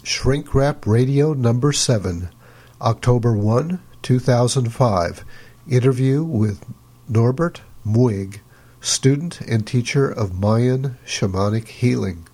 Shrink Wrap Radio number 7, October 1, 2005. Interview with Norbert Muig, student and teacher of Mayan shamanic healing.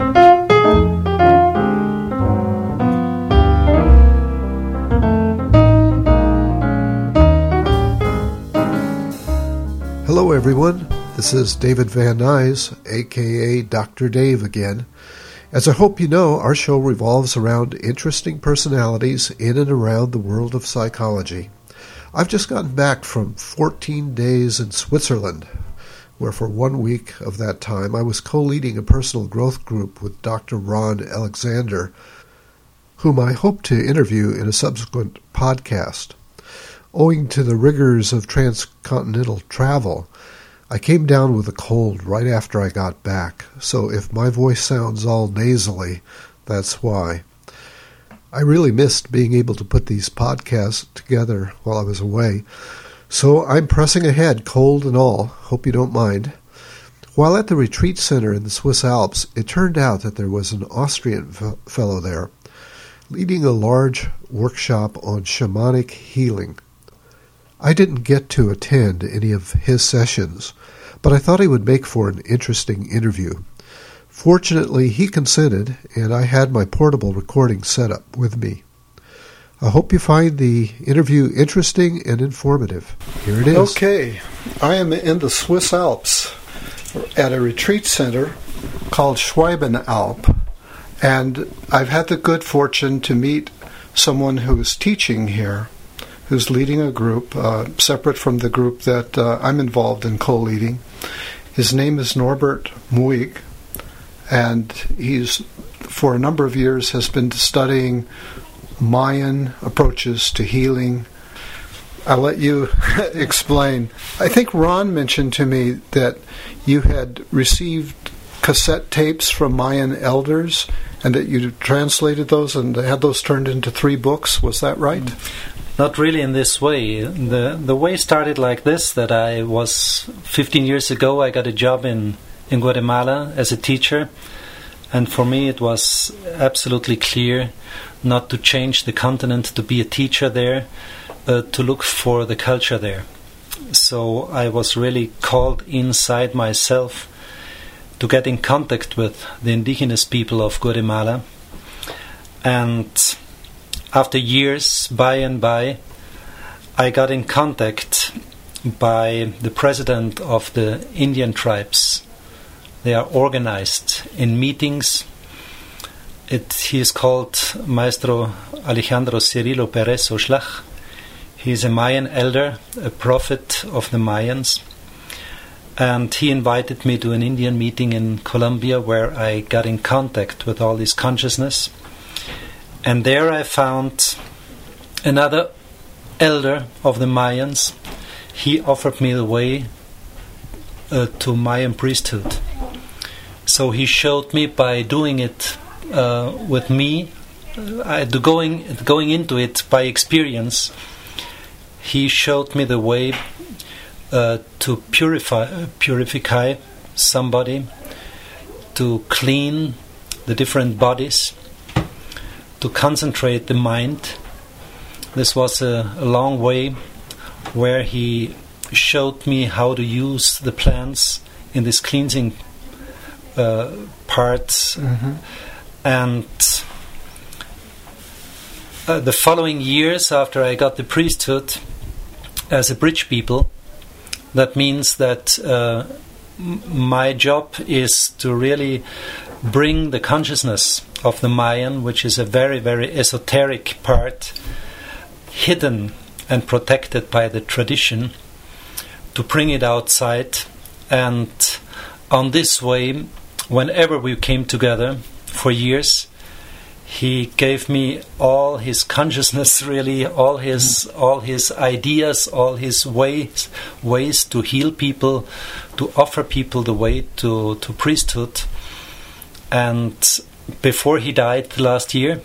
Hello everyone, this is David Van Nuys, aka Dr. Dave again. As I hope you know, our show revolves around interesting personalities in and around the world of psychology. I've just gotten back from 14 days in Switzerland, where for 1 week of that time I was co-leading a personal growth group with Dr. Ron Alexander, whom I hope to interview in a subsequent podcast. Owing to the rigors of transcontinental travel, I came down with a cold right after I got back, so if my voice sounds all nasally, that's why. I really missed being able to put these podcasts together while I was away, so I'm pressing ahead, cold and all. Hope you don't mind. While at the retreat center in the Swiss Alps, it turned out that there was an Austrian fellow there, leading a large workshop on shamanic healing. I didn't get to attend any of his sessions, but I thought he would make for an interesting interview. Fortunately, he consented, and I had my portable recording set up with me. I hope you find the interview interesting and informative. Here it is. Okay, I am in the Swiss Alps at a retreat center called Schwabenalp, and I've had the good fortune to meet someone who is teaching here, who's leading a group separate from the group that I'm involved in co-leading. His name is Norbert Muig, and he's, for a number of years, has been studying Mayan approaches to healing. I'll let you explain. I think Ron mentioned to me that you had received cassette tapes from Mayan elders and that you translated those and had those turned into 3 books. Was that right? Not really in this way. The way started like this, that I was 15 years ago, I got a job in Guatemala as a teacher, and for me it was absolutely clear not to change the continent to be a teacher there, but to look for the culture there. So I was really called inside myself to get in contact with the indigenous people of Guatemala, and after years, by and by, I got in contact by the president of the Indian tribes. They are organized in meetings. He is called Maestro Alejandro Cirilo Pérez Oxlack. He is a Mayan elder, a prophet of the Mayans. And he invited me to an Indian meeting in Colombia where I got in contact with all this consciousness. And there I found another elder of the Mayans. He offered me the way to Mayan priesthood. So he showed me by doing it with me, going into it by experience. He showed me the way to purify somebody, to clean the different bodies, to concentrate the mind. This was a long way where he showed me how to use the plants in this cleansing part. Mm-hmm. And the following years after I got the priesthood as a bridge people, that means that my job is to really bring the consciousness of the Mayan, which is a very, very esoteric part, hidden and protected by the tradition, to bring it outside. And on this way, whenever we came together for years, he gave me all his consciousness, really, all his ideas, all his ways to heal people, to offer people the way to priesthood. And before he died last year,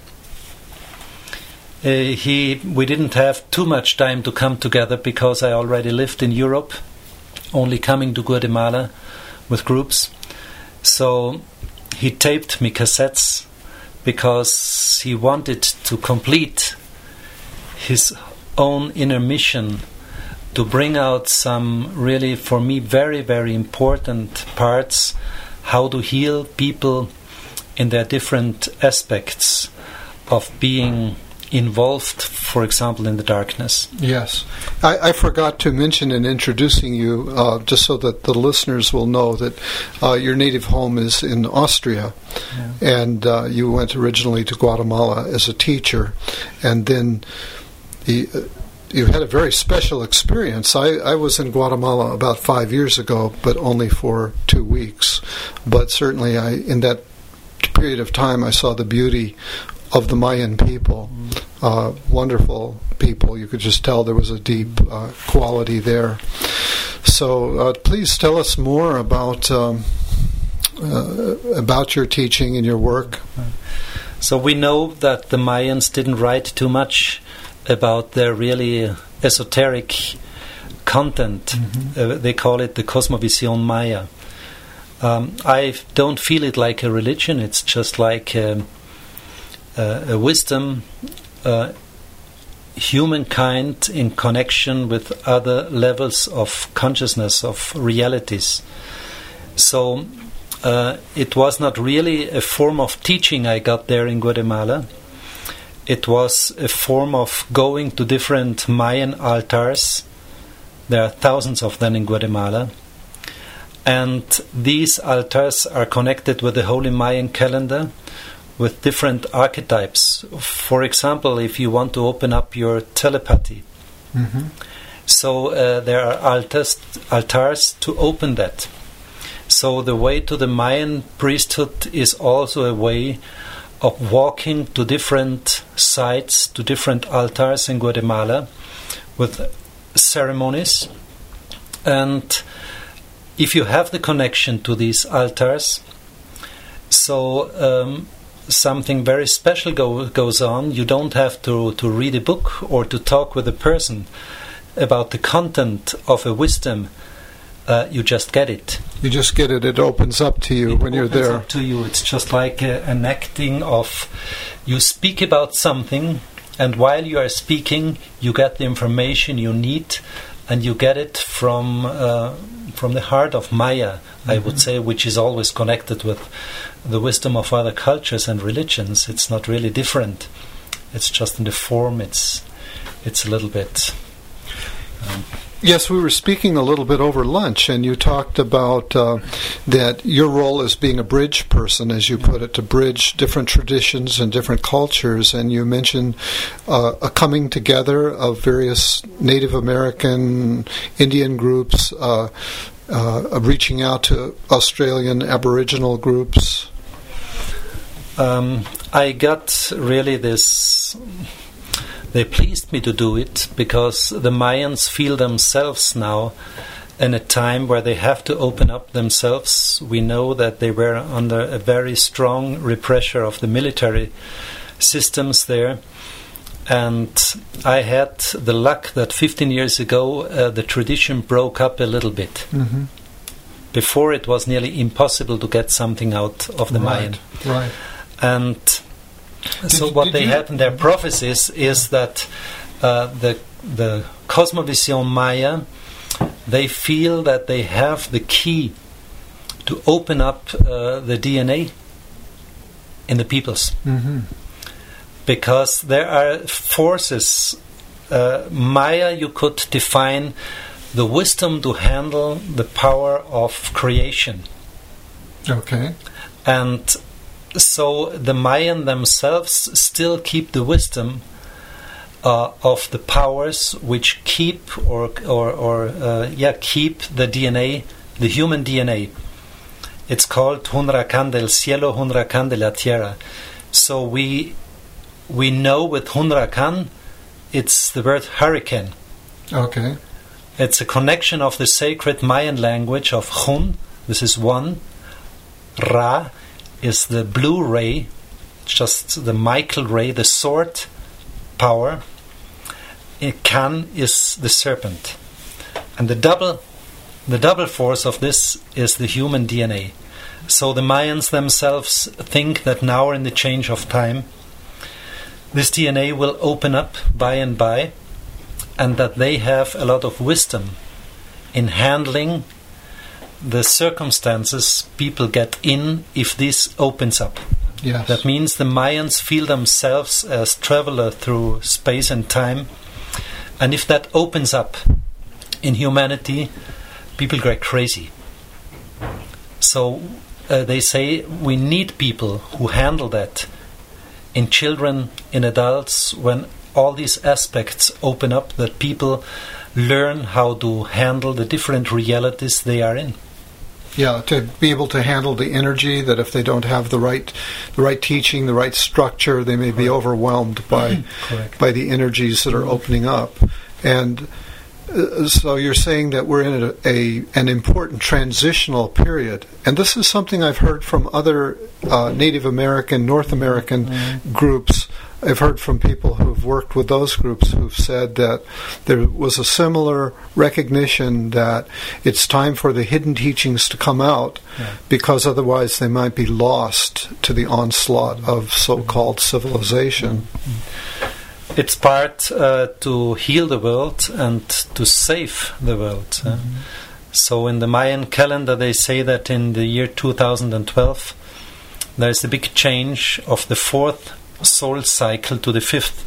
we didn't have too much time to come together because I already lived in Europe, only coming to Guatemala with groups. So he taped me cassettes because he wanted to complete his own inner mission to bring out some really, for me, very, very important parts, how to heal people in their different aspects of being involved, for example, in the darkness. Yes. I forgot to mention in introducing you, just so that the listeners will know, that your native home is in Austria, and you went originally to Guatemala as a teacher, and then you had a very special experience. I was in Guatemala about 5 years ago, but only for 2 weeks. But certainly in that period of time, I saw the beauty of the Mayan people. Wonderful people. You could just tell there was a deep quality there. So please tell us more about your teaching and your work. So we know that the Mayans didn't write too much about their really esoteric content. They call it the Cosmovisión Maya. I don't feel it like a religion. It's just like a wisdom, humankind in connection with other levels of consciousness, of realities. So it was not really a form of teaching I got there in Guatemala. It was a form of going to different Mayan altars. There are thousands of them in Guatemala. And these altars are connected with the Holy Mayan calendar, with different archetypes. For example, if you want to open up your telepathy. So there are altars to open that. So the way to the Mayan priesthood is also a way of walking to different sites, to different altars in Guatemala with ceremonies. And if you have the connection to these altars, so something very special goes on. You don't have to read a book or to talk with a person about the content of a wisdom. You just get it. You just get it. It opens up to you when you're there. It opens up to you. It's just like an acting of, you speak about something, and while you are speaking, you get the information you need, and you get it from the heart of Maya, I would say, which is always connected with the wisdom of other cultures and religions. It's not really different. It's just in the form. It's a little bit. Yes, we were speaking a little bit over lunch, and you talked about that your role as being a bridge person, as you put it, to bridge different traditions and different cultures, and you mentioned a coming together of various Native American, Indian groups, reaching out to Australian Aboriginal groups. I got really this... They pleased me to do it because the Mayans feel themselves now in a time where they have to open up themselves. We know that they were under a very strong repression of the military systems there. And I had the luck that 15 years ago the tradition broke up a little bit. Before it was nearly impossible to get something out of the Mayan. Right. And so what they had in their prophecies is that the Cosmovisión Maya, they feel that they have the key to open up the DNA in the peoples. Because there are forces. Maya, you could define the wisdom to handle the power of creation. Okay. And so the Mayan themselves still keep the wisdom of the powers which keep keep the DNA, the human DNA. It's called Hunrakan del Cielo, Hunrakan de la Tierra. So we know with Hunrakan, it's the word hurricane. Okay. It's a connection of the sacred Mayan language of Hun. This is one. Ra is the blue ray, just the Michael ray, the sword power. Kan is the serpent, and the double force of this is the human DNA, So the Mayans themselves think that now in the change of time, this DNA will open up by and by, and that they have a lot of wisdom in handling the circumstances people get in if this opens up. Yes. That means the Mayans feel themselves as traveler through space and time, and if that opens up in humanity, people get crazy. So they say we need people who handle that in children, in adults, when all these aspects open up, that people learn how to handle the different realities they are in. Yeah, to be able to handle the energy, that if they don't have the right teaching, the right structure, they may be overwhelmed by the energies that are opening up. And so you're saying that we're in an important transitional period. And this is something I've heard from other Native American, North American groups. I've heard from people who've worked with those groups who've said that there was a similar recognition that it's time for the hidden teachings to come out, because otherwise they might be lost to the onslaught of so-called civilization. It's part to heal the world and to save the world. So in the Mayan calendar they say that in the year 2012 there is a big change of the fourth soul cycle to the fifth,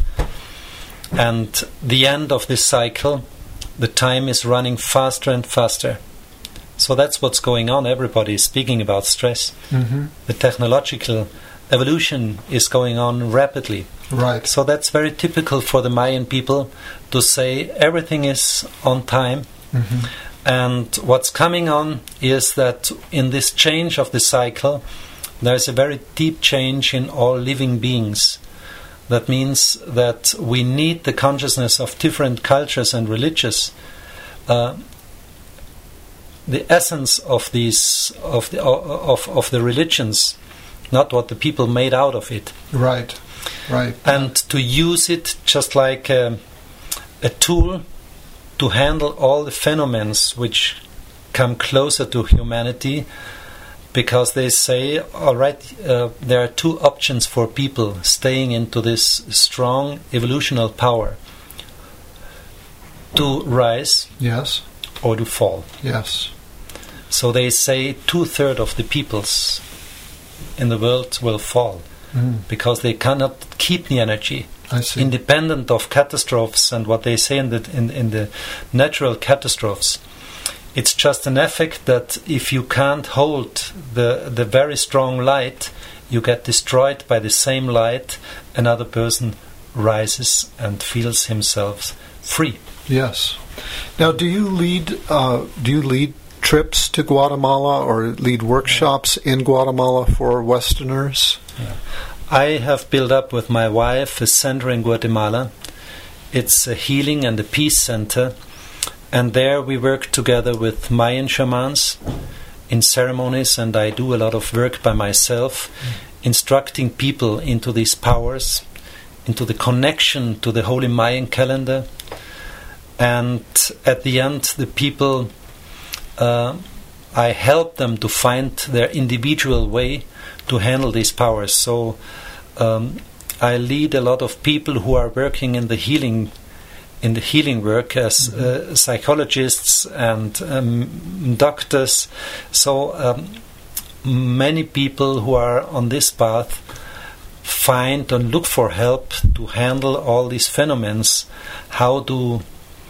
and the end of this cycle, the time is running faster and faster. So that's what's going on. Everybody is speaking about stress. The technological evolution is going on rapidly. Right. So that's very typical for the Mayan people to say everything is on time. And what's coming on is that in this change of the cycle, there's a very deep change in all living beings. That means that we need the consciousness of different cultures and religions. The essence of these of the religions, not what the people made out of it. Right. And to use it just like a tool to handle all the phenomena which come closer to humanity. Because they say, all right, there are two options for people staying into this strong evolutional power: to rise, yes, or to fall. Yes. So they say 2/3 of the peoples in the world will fall because they cannot keep the energy. I see. Independent of catastrophes and what they say in the natural catastrophes. It's just an effect that if you can't hold the very strong light, you get destroyed by the same light. Another person rises and feels himself free. Yes. Now, do you lead trips to Guatemala or lead workshops in Guatemala for Westerners? Yeah. I have built up with my wife a center in Guatemala. It's a healing and a peace center. And there we work together with Mayan shamans in ceremonies, and I do a lot of work by myself, instructing people into these powers, into the connection to the Holy Mayan calendar. And at the end, the people, I help them to find their individual way to handle these powers. So I lead a lot of people who are working in the healing work as psychologists and doctors. So many people who are on this path find and look for help to handle all these phenomena, how to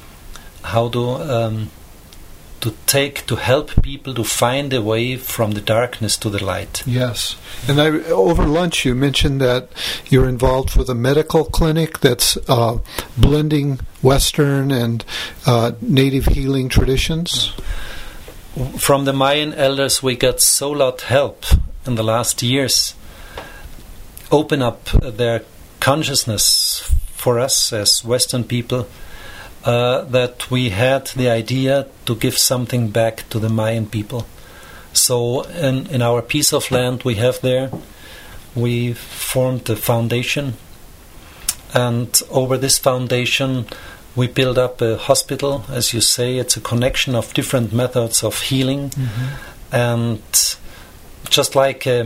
help people to find a way from the darkness to the light. Yes. And over lunch you mentioned that you're involved with a medical clinic that's blending Western and native healing traditions. From the Mayan elders we got so lot help in the last years. Open up their consciousness for us as Western people. That we had the idea to give something back to the Mayan people. So in our piece of land we have there, we formed a foundation, and over this foundation we build up a hospital. As you say, it's a connection of different methods of healing, and just like a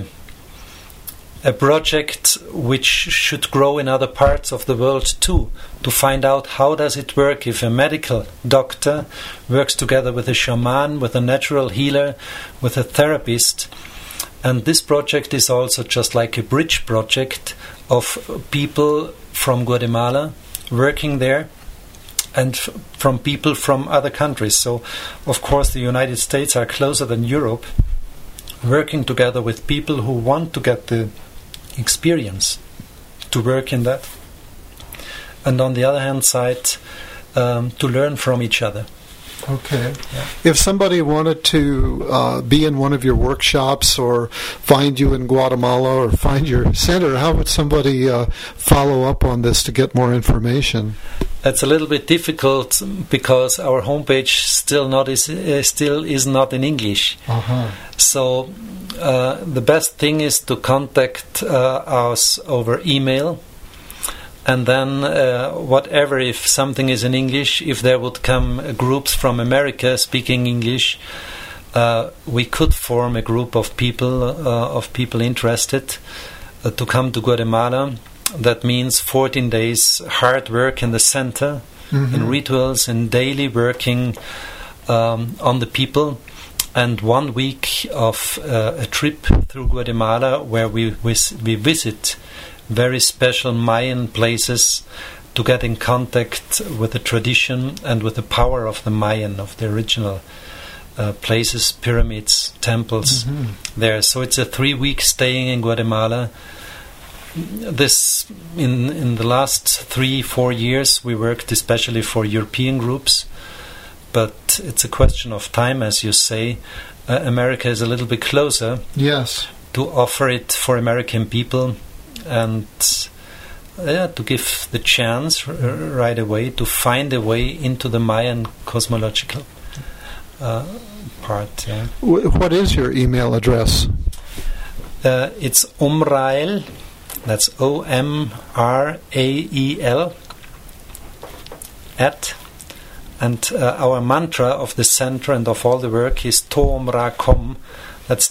project which should grow in other parts of the world too, to find out how does it work if a medical doctor works together with a shaman, with a natural healer, with a therapist. And this project is also just like a bridge project of people from Guatemala working there, and from people from other countries. So, of course, the United States are closer than Europe, working together with people who want to get the experience to work in that. And on the other hand side, to learn from each other. Okay. Yeah. If somebody wanted to be in one of your workshops or find you in Guatemala or find your center, how would somebody follow up on this to get more information? It's a little bit difficult because our homepage still is not in English. Uh-huh. So the best thing is to contact us over email. And then whatever, if something is in English, if there would come groups from America speaking English, we could form a group of people interested to come to Guatemala. That means 14 days hard work in the center, in rituals, in daily working on the people, and 1 week of a trip through Guatemala where we visit very special Mayan places to get in contact with the tradition and with the power of the Mayan, of the original places, pyramids, temples there. So it's a 3-week staying in Guatemala. This in the last 3-4 years we worked especially for European groups, but it's a question of time, as you say. America is a little bit closer. Yes. To offer it for American people. And to give the chance right away to find a way into the Mayan cosmological part. Yeah. What is your email address? It's Omrael, that's OMRAEL, and our mantra of the center and of all the work is Toomra.com. That's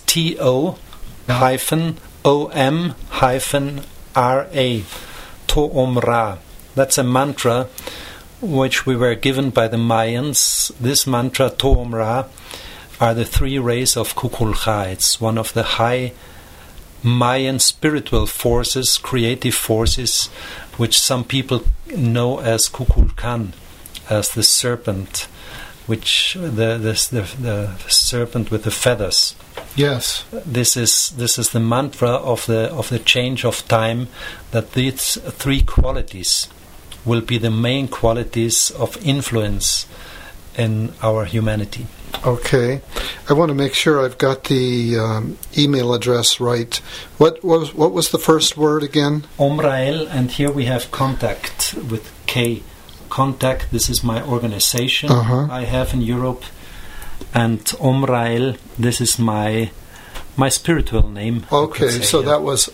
TOOM-RA, Toomra. That's a mantra which we were given by the Mayans. This mantra, Toomra, are the 3 rays of Kukulka. It's one of the high Mayan spiritual forces, creative forces, which some people know as Kukulkan, as the serpent, which the serpent with the feathers. Yes. This is the mantra of the change of time, that these 3 qualities will be the main qualities of influence in our humanity. Okay. I want to make sure I've got the email address right. What was the first word again? Omrael, and here we have contact with K. Contact, this is my organization I have in Europe. And Omrael, this is my spiritual name. Okay, so that was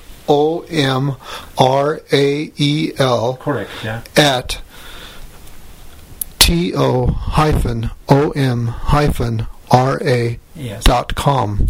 OMRAEL. Correct, yeah. At TO-OM-RA.com.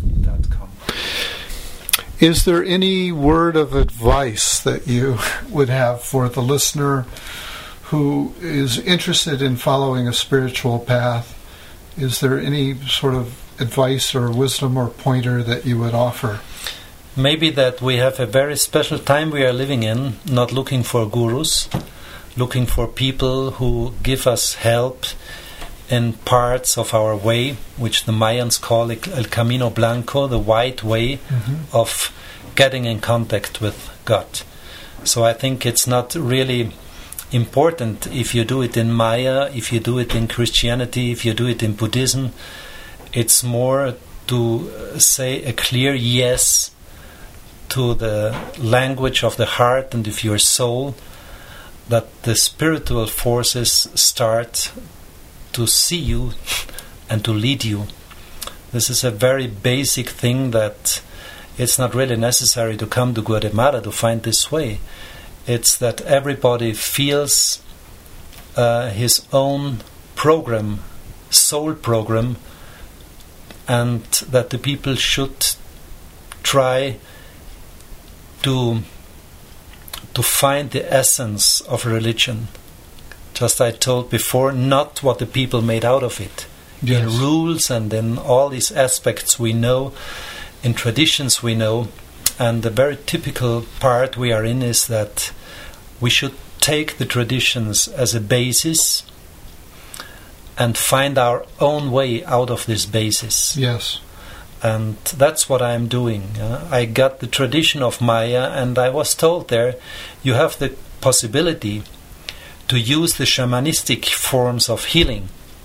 Is there any word of advice that you would have for the listener who is interested in following a spiritual path? Is there any sort of advice or wisdom or pointer that you would offer? Maybe that we have a very special time we are living in, not looking for gurus, looking for people who give us help in parts of our way, which the Mayans call El Camino Blanco, the white way of getting in contact with God. So I think it's not really important if you do it in Maya, if you do it in Christianity, if you do it in Buddhism. It's more to say a clear yes to the language of the heart and of your soul, that the spiritual forces start to see you and to lead you. This is a very basic thing, that it's not really necessary to come to Guatemala to find this way. It's that everybody feels his own program, soul program, and that the people should try to find the essence of religion. Just I told before, not what the people made out of it. Yes. In rules and in all these aspects we know, in traditions we know. And the very typical part we are in is that we should take the traditions as a basis and find our own way out of this basis. Yes. And that's what I'm doing. I got the tradition of Maya, and I was told there, you have the possibility to use the shamanistic forms of healing.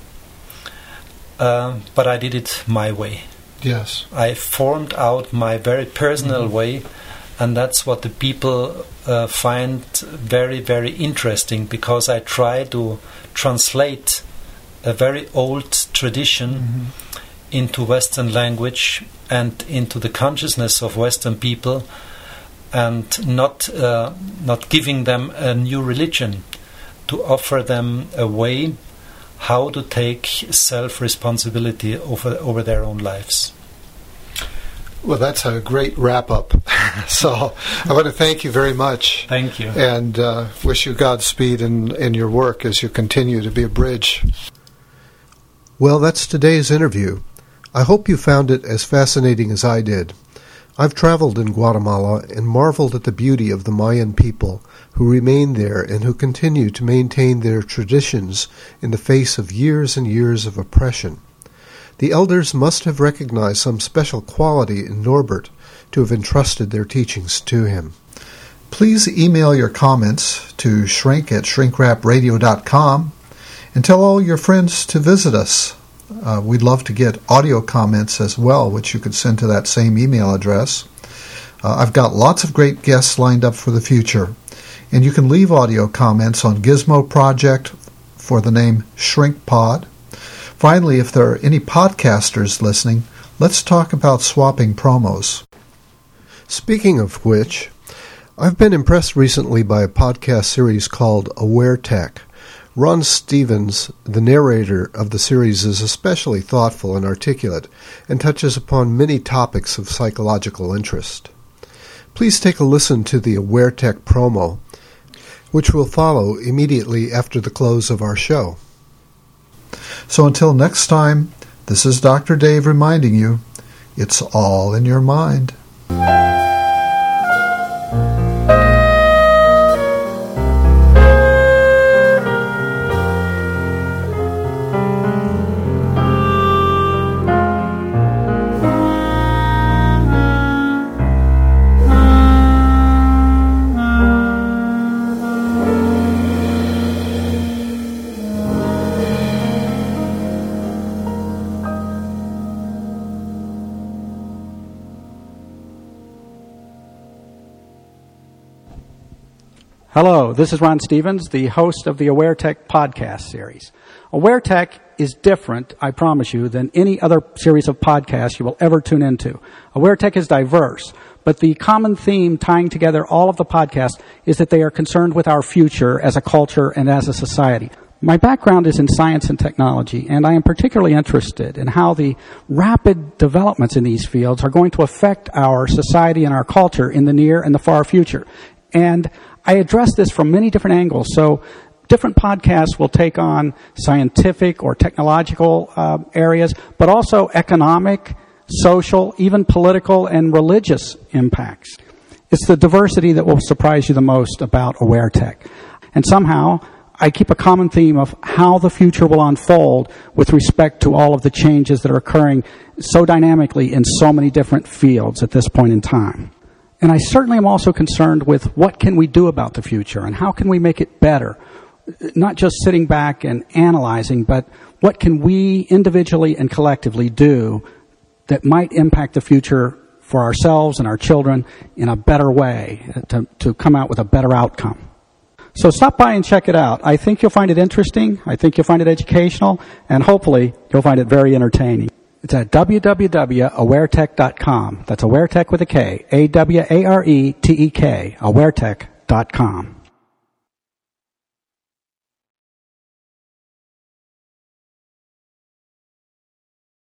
But I did it my way. Yes. I formed out my very personal way, and that's what the people find very, very interesting, because I try to translate a very old tradition into Western language and into the consciousness of Western people, and not giving them a new religion, to offer them a way how to take self-responsibility over their own lives. Well, that's a great wrap-up. So I want to thank you very much. Thank you. And wish you Godspeed in your work as you continue to be a bridge. Well, that's today's interview. I hope you found it as fascinating as I did. I've traveled in Guatemala and marveled at the beauty of the Mayan people who remain there and who continue to maintain their traditions in the face of years and years of oppression. The elders must have recognized some special quality in Norbert to have entrusted their teachings to him. Please email your comments to shrink@shrinkrapradio.com and tell all your friends to visit us. We'd love to get audio comments as well, which you could send to that same email address. I've got lots of great guests lined up for the future, and you can leave audio comments on Gizmo Project for the name ShrinkPod. Finally, if there are any podcasters listening, let's talk about swapping promos. Speaking of which, I've been impressed recently by a podcast series called Aware Tech. Ron Stevens, the narrator of the series, is especially thoughtful and articulate and touches upon many topics of psychological interest. Please take a listen to the Aware Tech promo, which will follow immediately after the close of our show. So until next time, this is Dr. Dave reminding you, it's all in your mind. Hello, this is Ron Stevens, the host of the Aware Tech podcast series. Aware Tech is different, I promise you, than any other series of podcasts you will ever tune into. Aware Tech is diverse, but the common theme tying together all of the podcasts is that they are concerned with our future as a culture and as a society. My background is in science and technology, and I am particularly interested in how the rapid developments in these fields are going to affect our society and our culture in the near and the far future. And I address this from many different angles. So different podcasts will take on scientific or technological areas, but also economic, social, even political and religious impacts. It's the diversity that will surprise you the most about Aware Tech. And somehow, I keep a common theme of how the future will unfold with respect to all of the changes that are occurring so dynamically in so many different fields at this point in time. And I certainly am also concerned with what can we do about the future and how can we make it better? Not just sitting back and analyzing, but what can we individually and collectively do that might impact the future for ourselves and our children in a better way to come out with a better outcome. So stop by and check it out. I think you'll find it interesting. I think you'll find it educational, and hopefully you'll find it very entertaining. It's at www.awaretech.com. That's Awaretech with a K. AWARETEK. Awaretech.com.